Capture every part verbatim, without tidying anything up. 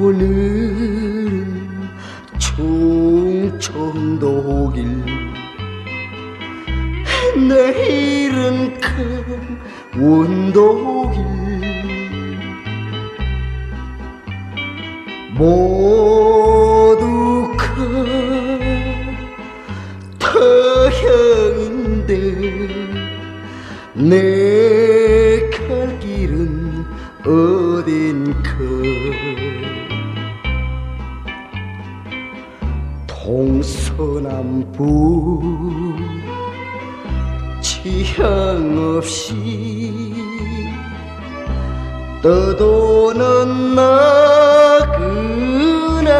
오늘은 충청도길, 내일은 강원도길. 모두 터형인데 내 갈 길은 어딘가. 동서남북 지향 없이 떠도는 나그네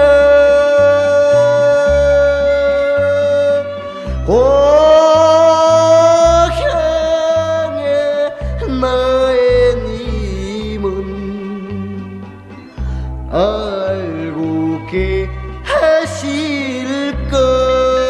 고향의 나의 님은 알고 계실까.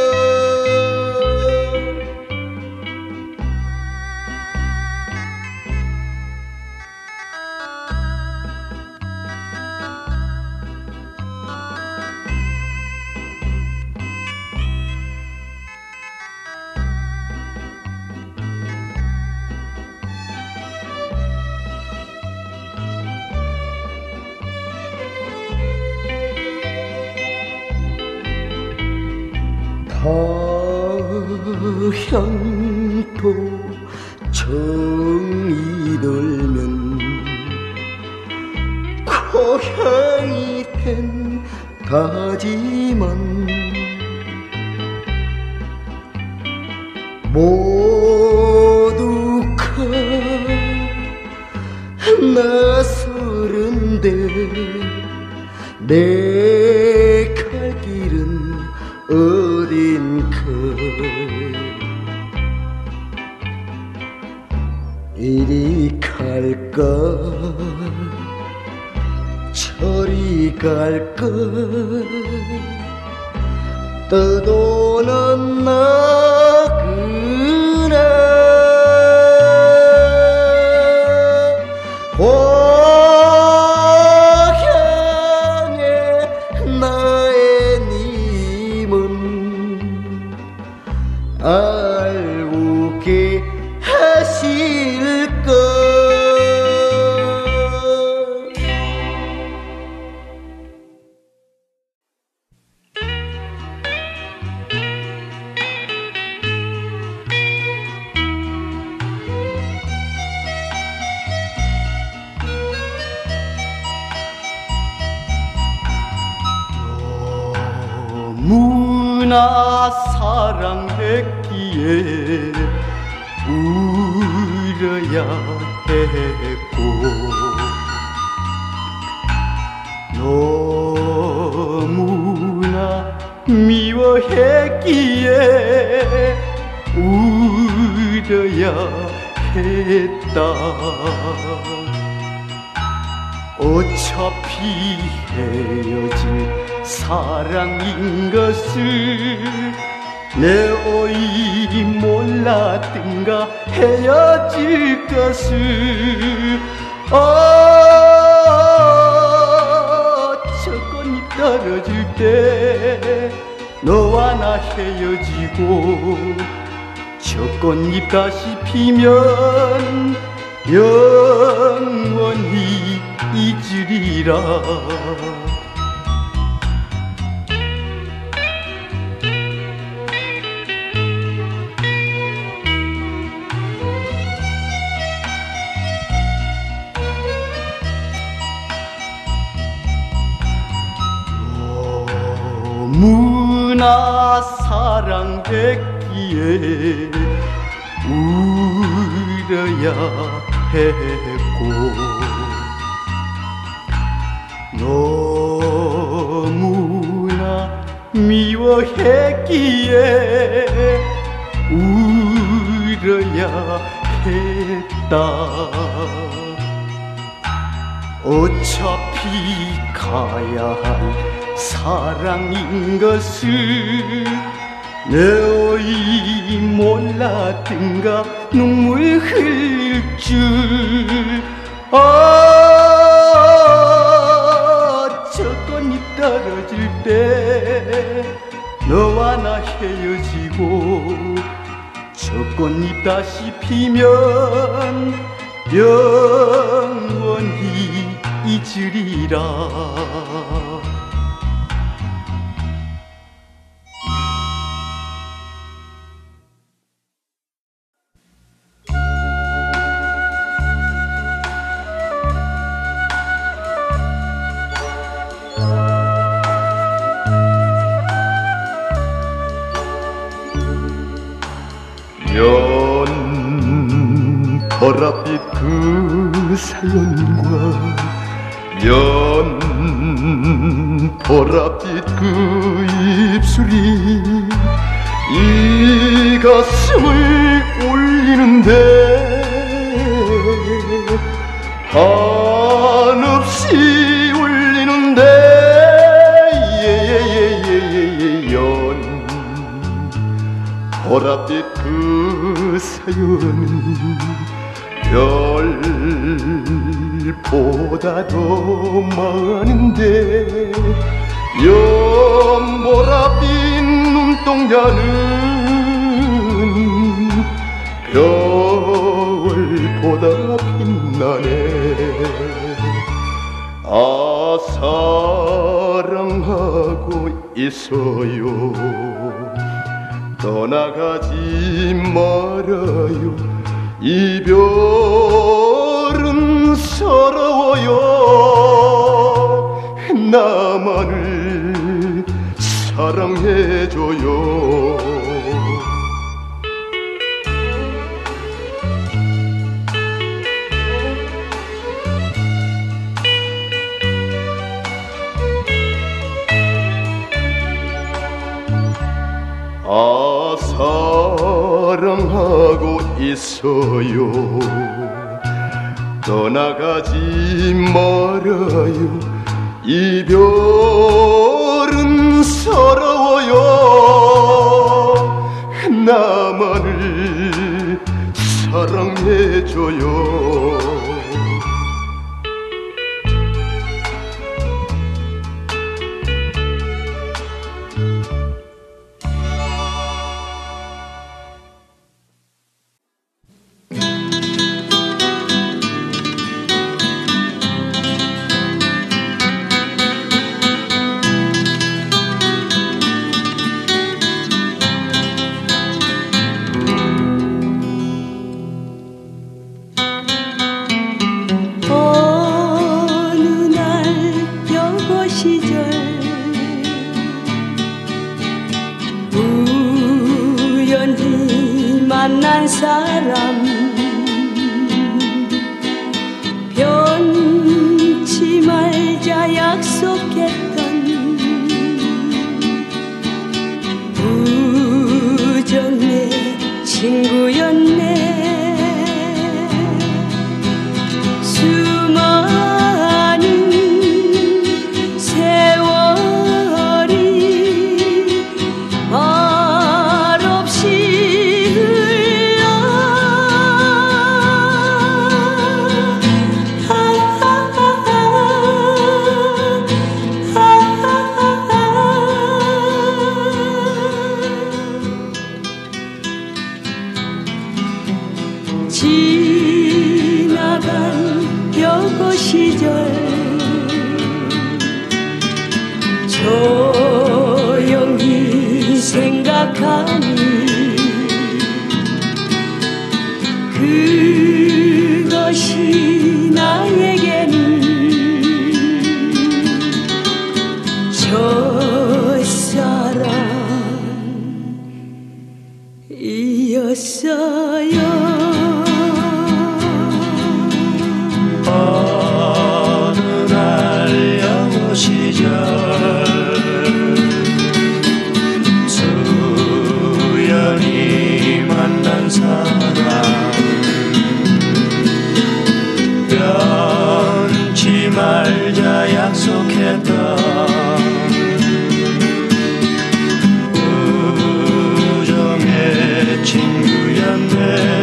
타향도 정이 들면 고향이 된다지만 모두 낯설은데 내 갈 길은 어딘가. 이리 갈까 저리 갈까 떠도는 나그네 고향의 나의 님은 알고 계실까. 너무나 사랑했기에 울어야 했고 너무나 미워했기에 울어야 했다. 어차피 헤어질 사랑인 것을 내 어이 몰랐던가. 헤어질 것을 아, 첫꽃잎 떨어질 때 너와 나 헤어지고 첫꽃잎 다시 피면 영원히 잊으리라. 너무나 사랑했기에 울어야 했고 너무나 미워했기에 울어야 했다. 어차피 가야 할 사랑인 것을 내 어이 몰랐던가. 눈물 흘릴 줄 아, 저 꽃잎 떨어질 때 너와 나 헤어지고 저 꽃잎 다시 피면 영원히 잊으리라. 연 보랏빛 그 사연과 연 보랏빛 그 입술이 이 가슴을 울리는데 한없이 울리는데 예예예예예 연 보랏빛 그 사연은 별보다도 많은데 연보랏빛 눈동자는 별보다 빛나네. 아 사랑하고 있어요. 떠나가지 말아요. 이별은 서러워요. 나만을 사랑해줘요. 아 사랑하고 있어요. 떠나가지 말아요. 이별은 서러워요. 나만을 사랑해줘요. 만난 사람 변치 말자 약속했던 우정의 친구였네. 수많은 세월이 말없이 지나간 여고 시절 조용히 생각하니 그것이 나에게는 첫사랑이었어요. 어느 날 영어 시절 수연이 만난 사람 변치 말자 약속했던 우정의 친구였네.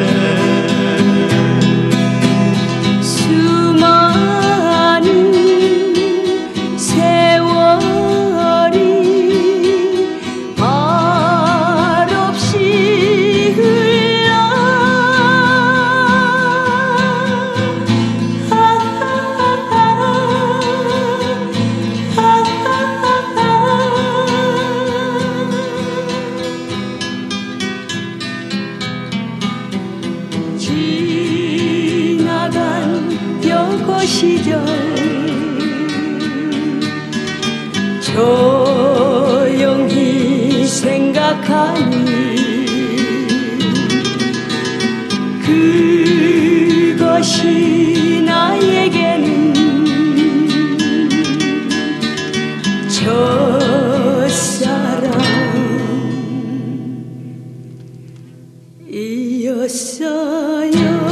조용히 생각하니 그것이 나에게는 첫사랑이었어요.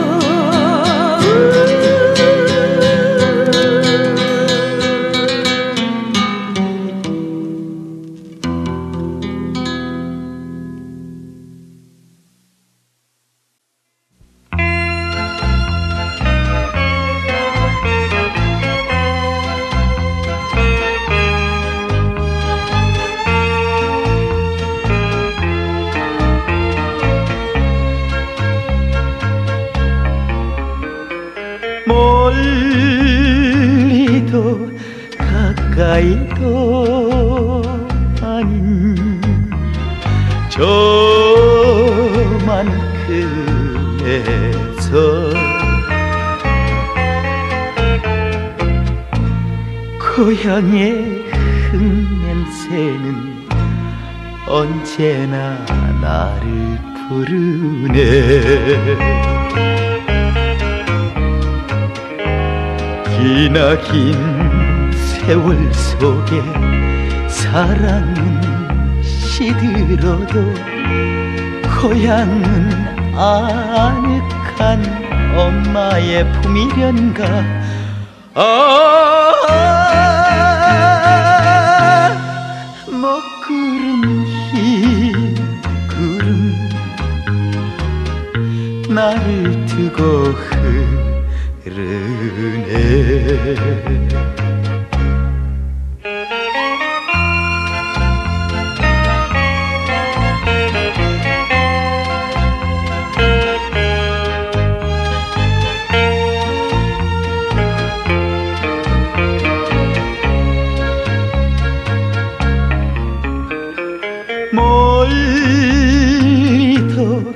멀리도 가까이도 아닌 저만큼에서 고향의 흙냄새는 언제나 나를 부르네. 기나긴 세월 속에 사랑은 시들어도 고향은 아늑한 엄마의 품이련가. 아, 먹구름 흰 구름 나를 두고 흐르네. 멀리도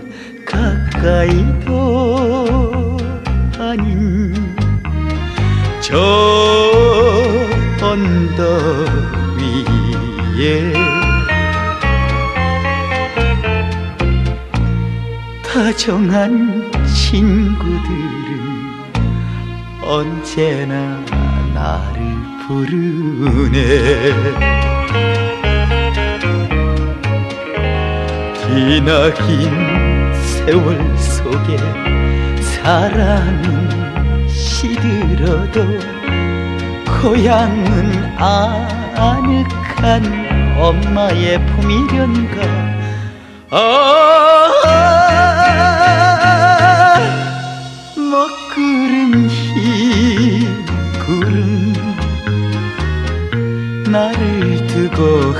가까이도 아닌 저 언덕 위에 다정한 친구들은 언제나 나를 부르네. 기나긴 세월 속에 사랑은 시들어도 고향은 아늑한 엄마의 품이련가. 아, 먹구름 흰 구름 나를 두고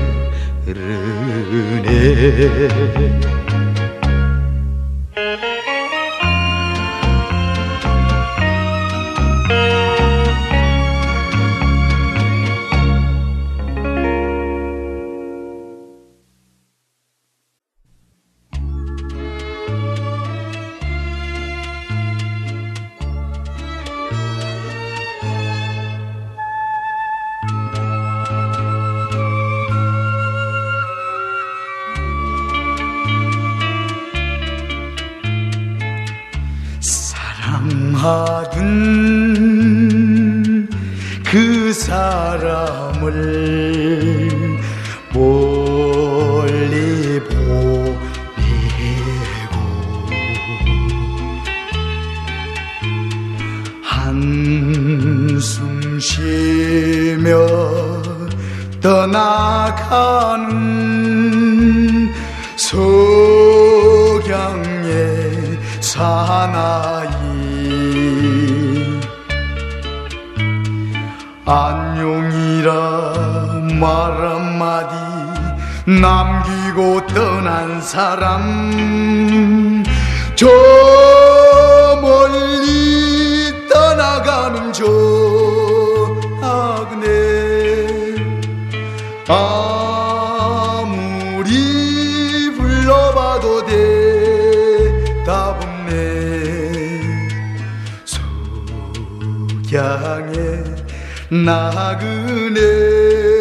흐르네. 사랑하던 그 사람을 멀리 보내고 한숨 쉬며 떠나가는 석양의 사나이 안녕이라 말 한마디 남기고 떠난 사람 저 멀리 떠나가는 저 아그네 아무리 불러봐도 대답 없네. 석양의 나그네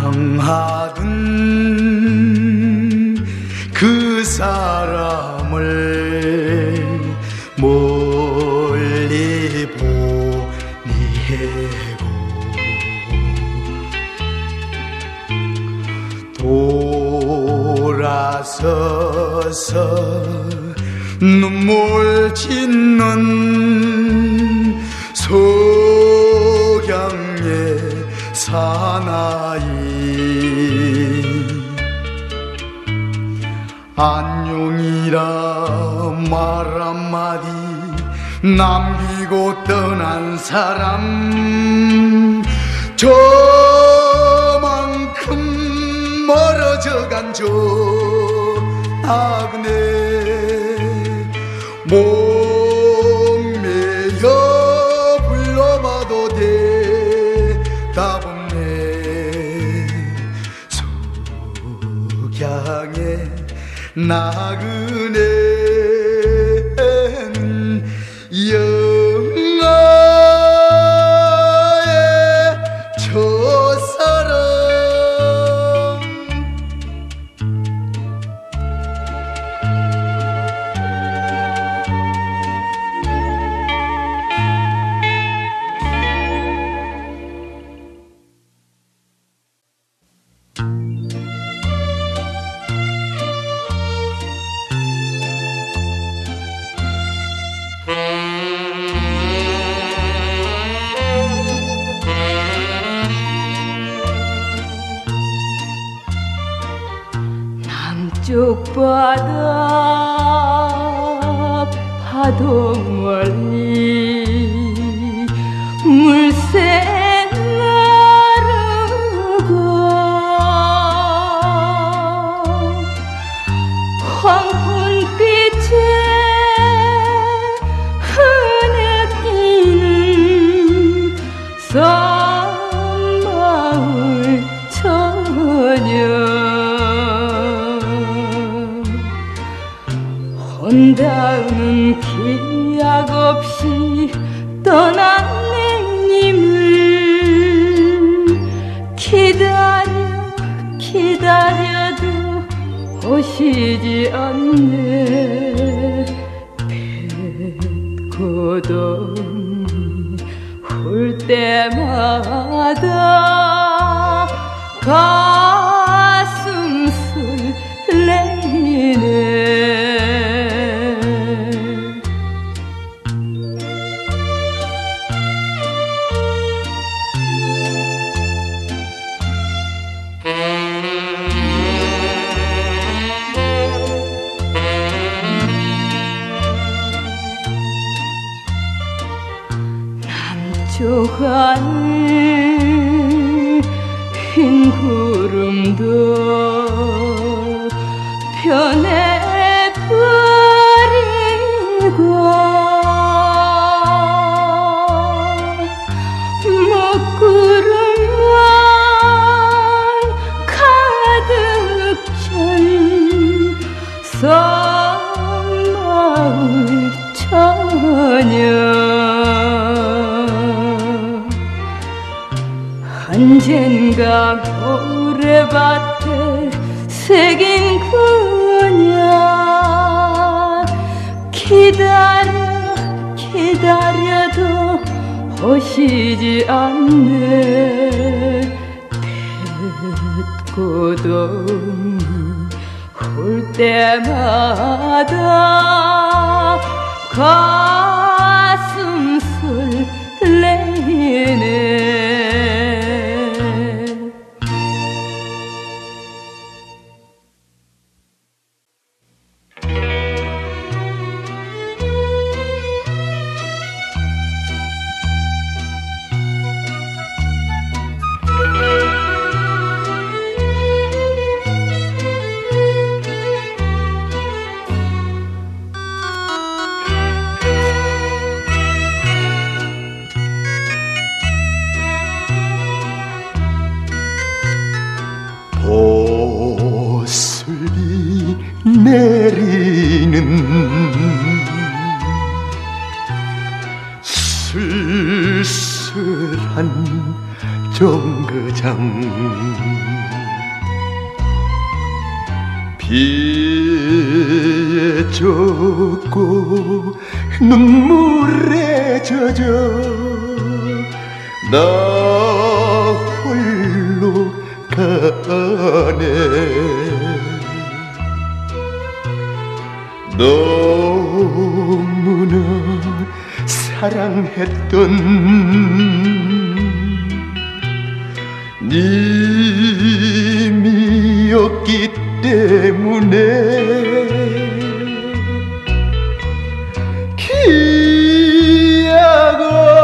향하던 그 사람을 멀리 보내고 돌아서서 눈물 짓는 석양의 사나이 안녕이라 말 한마디 남기고 떠난 사람 저만큼 멀어져간 저 나그네 목매여 불러봐도 대답 없네 석양의 나그네는 영하의 첫사랑 남쪽 바다 파도 멀리 물새 나르고 황혼빛에 흐느끼는 섬마을 처녀 온다는 기약 없이 떠난 내님을 기다려 기다려도 오시지 않네 뱃고동이 울 때마다 가슴 설레이네 저 하늘 흰 구름도 변해버리고 먹구름만 가득 찬 섬마을 처녀 언젠가 모래밭에 새긴 그녀 기다려 기다려도 오시지 않네 뱃고동이 울 때마다 가슴 설레이네 보슬이 내리는 쓸쓸한 정거장 비에 젖고 눈물에 젖어 나 홀로 가네 너무나 사랑했던 님이었기 때문에 기약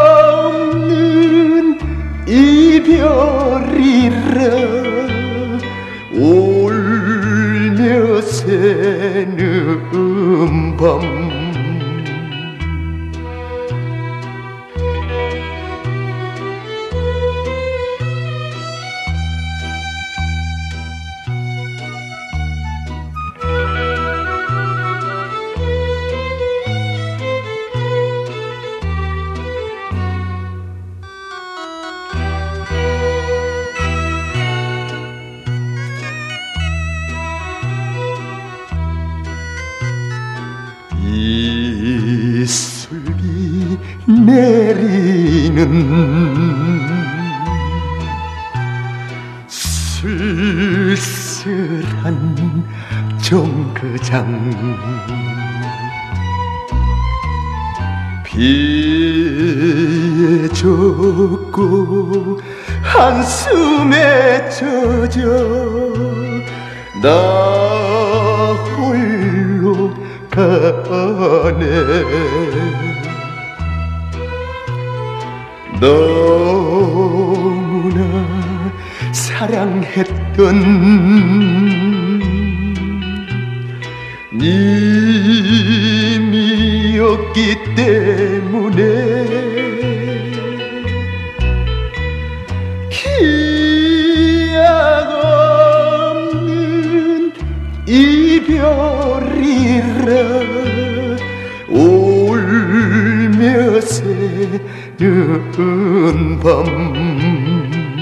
없는 이별이라 울며 새는 밤 이슬비 내리는 쓸쓸한 정거장 비에 젖고 한숨에 젖어 나 홀로 가네 너무나 사랑했던 님이었기 때문에 기약 없는 이별이라 울며 새는 밤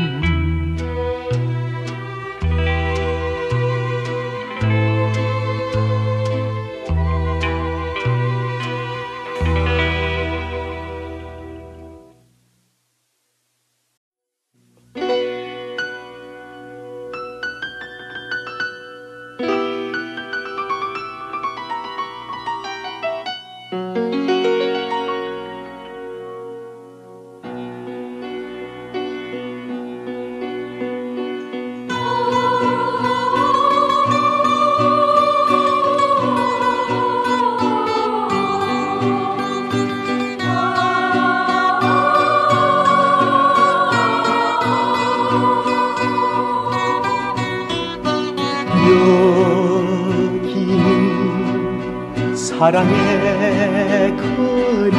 여기는 사랑의 거리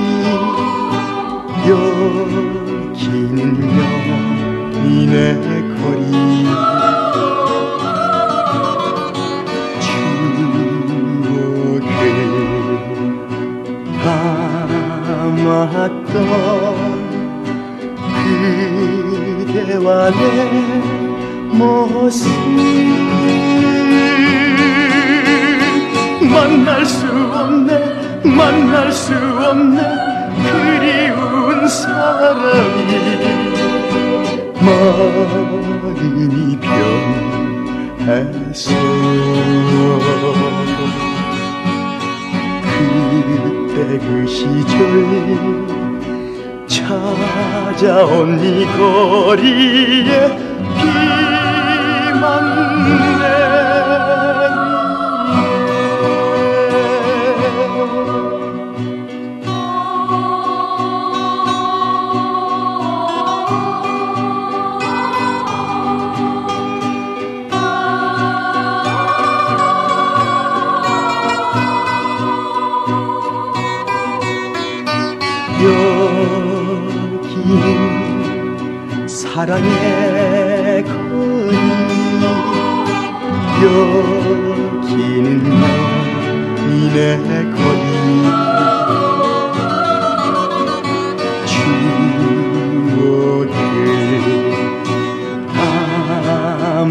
여기는 연인의 거리 추억을 담았던 그대와 내 모습 만날 수 없네 만날 수 없네 그리운 사람이 마음이 변해서 그때 그 시절 찾아온 이 거리에 비만 여기는 사랑의 거리 여기는 연인의 거리 추억을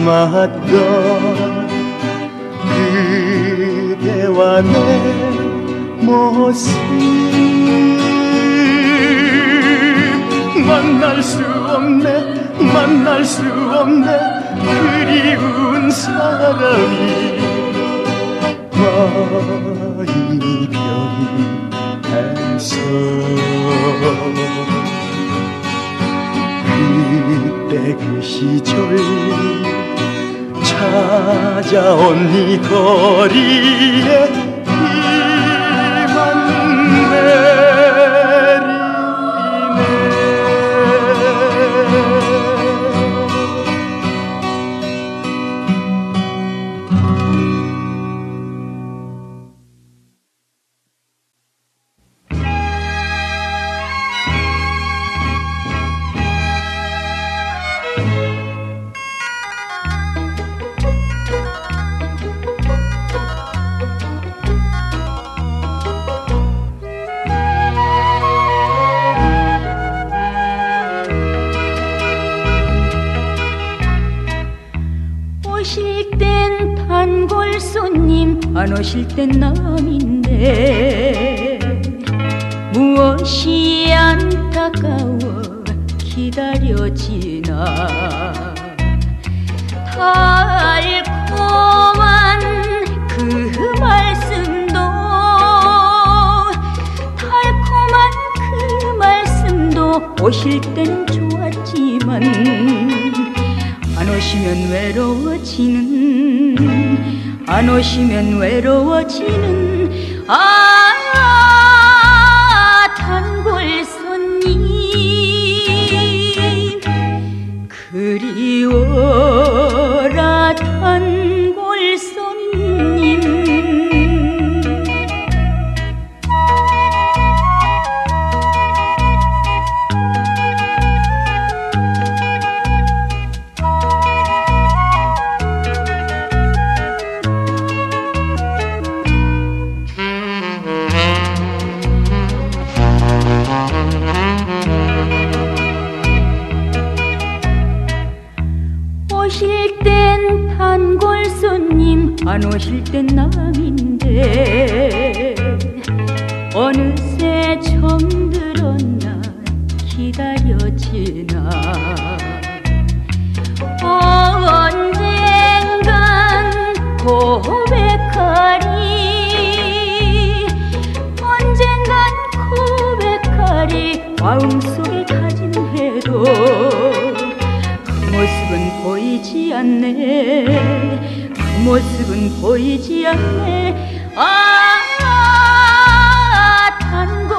닮았던 그대와 내 모습 만날 수 없네 만날 수 없네 그리운 사람이 마음이 변해서 그때 그 시절 찾아온 이 거리에 비만 내리네 오실 땐 단골 손님 안 오실 땐 남인데 무엇이 안타까워 기다려지나 달콤한 그 말씀도 달콤한 그 말씀도 오실 땐 좋았지만 안 오시면 외로워지는 안 오시면 외로워지는 아 단골 손님 그리워라 단골 손님 오실 땐 단골 손님 안 오실 땐 남인데 어느새 처음 들었나 기다려지나 언젠간 고백하리 언젠간 고백하리 마음속에 다짐해도 그 모습은 보이지 않네 그 모습은 보이지 않네 아 단골